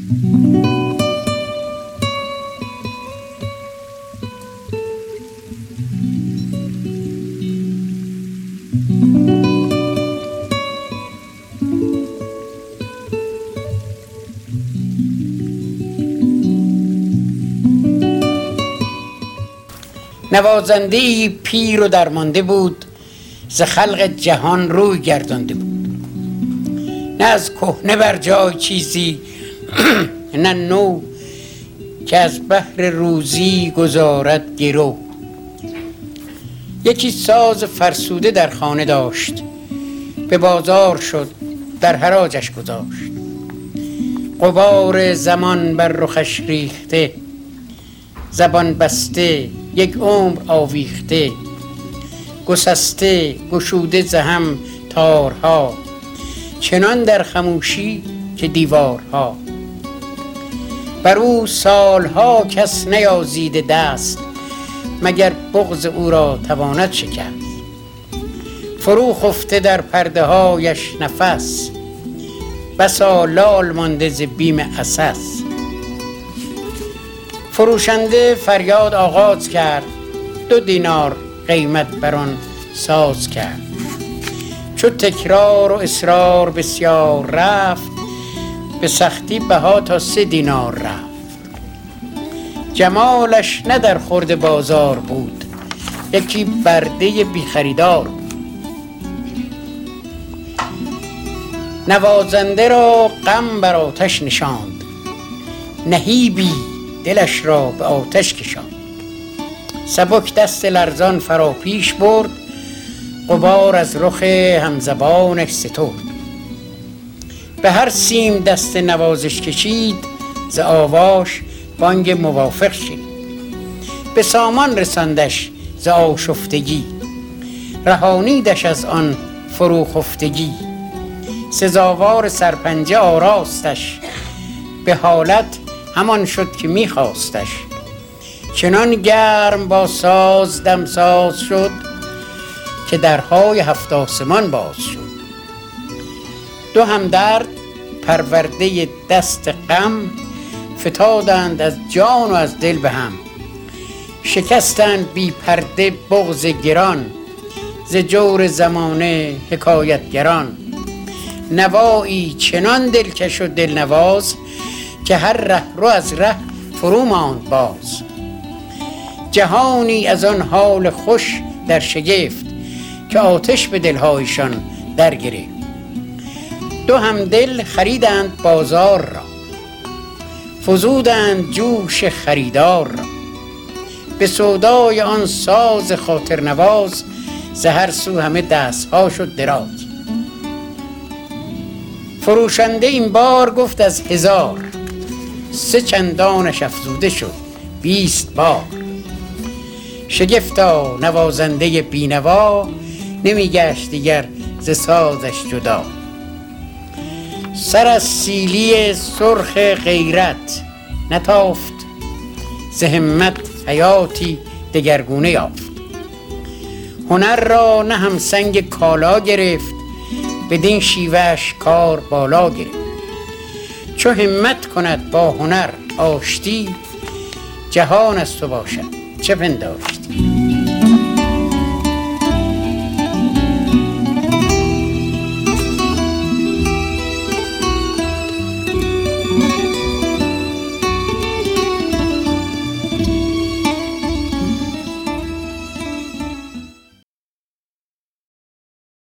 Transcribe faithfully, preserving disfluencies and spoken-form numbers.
نوازنده‌ای پیر و درمانده بود، ز خلق جهان روی گردانده بود. نه از کهنه بر جای چیزی نه نو، که از بحر روزی گذارد گرو. یکی ساز فرسوده در خانه داشت، به بازار شد در حراجش گذاشت. غبار زمان بر رخش ریخته، زبان بسته یک عمر آویخته. گسسته گشوده ز هم تارها، چنان در خموشی که دیوارها. بر او سالها کس نیازیده دست، مگر بغض او را تواند شکست. فرو خفته در پرده هایش نفس، بسا لال مانده ز بیم عسس. فروشنده فریاد آغاز کرد، دو دینار قیمت بر آن ساز کرد. چو تکرار و اصرار بسیار رفت، به سختی بها تا سه دینار رفت. جمالش نه در خورد بازار بود، یکی برده بی خریدار بود. نوازنده را غم بر آتش نشاند، نهیبی دلش را به آتش کشاند. سبک دست لرزان فرا پیش برد، غبار از رخ همزبانش سترد. به هر سیم دست نوازش کشید، ز آواش بانگ موافق شنید. به سامان رساندش ز آشفتگی، رهانیدش از آن فروخفتگی. سزاوار سرپنجه آراستش، به حالت همان شد که میخواستش. چنان گرم با ساز دمساز شد، که درهای هفت آسمان باز شد. دو همدرد پرورده دست غم، فتادند از جان و از دل به هم. شکستند بی پرده بغض گران، ز جور زمانه حکایتگران. نوایی چنان دلکش و دلنواز، که هر ره رو از ره فرو ماند باز. جهانی از آن حال خوش در شگفت، که آتش به دلهایشان در گرفت. دو همدل خریدند بازار را، فزودند جوش خریدار را. به سودای آن ساز خاطر نواز، ز هر سو همه دستها شد دراز. فروشنده این بار گفت از هزار، سه چندانش افزوده شد بیست بار. شگفتا نوازنده بینوا، نمی گشت دیگر ز سازش جدا. سر از سیلی سرخ غیرت نتافت، ز همت حیاتی دگرگونه یافت. هنر را نه هم سنگ کالا گرفت، بدین شیوهش کار بالا گرفت. چو همت کند با هنر آشتی، جهان از تو باشد چه پنداشتی.